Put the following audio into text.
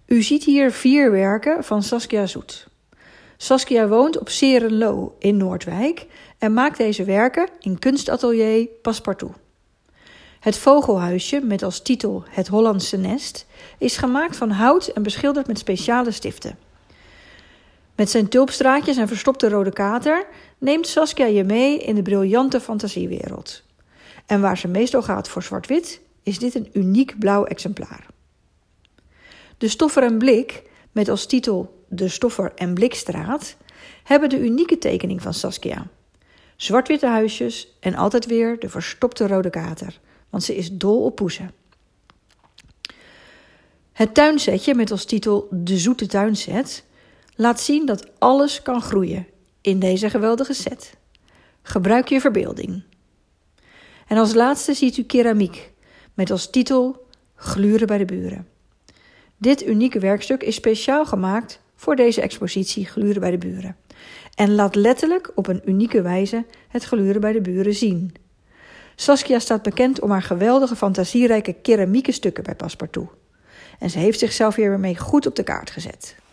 U ziet hier 4 werken van Saskia Zoet. Saskia woont op Serenlo in Noordwijk en maakt deze werken in kunstatelier Passepartout. Het vogelhuisje met als titel Het Hollandse Nest is gemaakt van hout en beschilderd met speciale stiften. Met zijn tulpstraatjes en verstopte rode kater neemt Saskia je mee in de briljante fantasiewereld. En waar ze meestal gaat voor zwart-wit, is dit een uniek blauw exemplaar. De Stoffer en Blik, met als titel De Stoffer en Blikstraat, hebben de unieke tekening van Saskia. Zwart-witte huisjes en altijd weer de verstopte rode kater, want ze is dol op poezen. Het tuinsetje met als titel De Zoete Tuinset laat zien dat alles kan groeien in deze geweldige set. Gebruik je verbeelding. En als laatste ziet u keramiek met als titel Gluren bij de buren. Dit unieke werkstuk is speciaal gemaakt voor deze expositie Gluren bij de buren en laat letterlijk op een unieke wijze het gluren bij de buren zien. Saskia staat bekend om haar geweldige fantasierijke keramieke stukken bij Passepartout. En ze heeft zichzelf hiermee goed op de kaart gezet.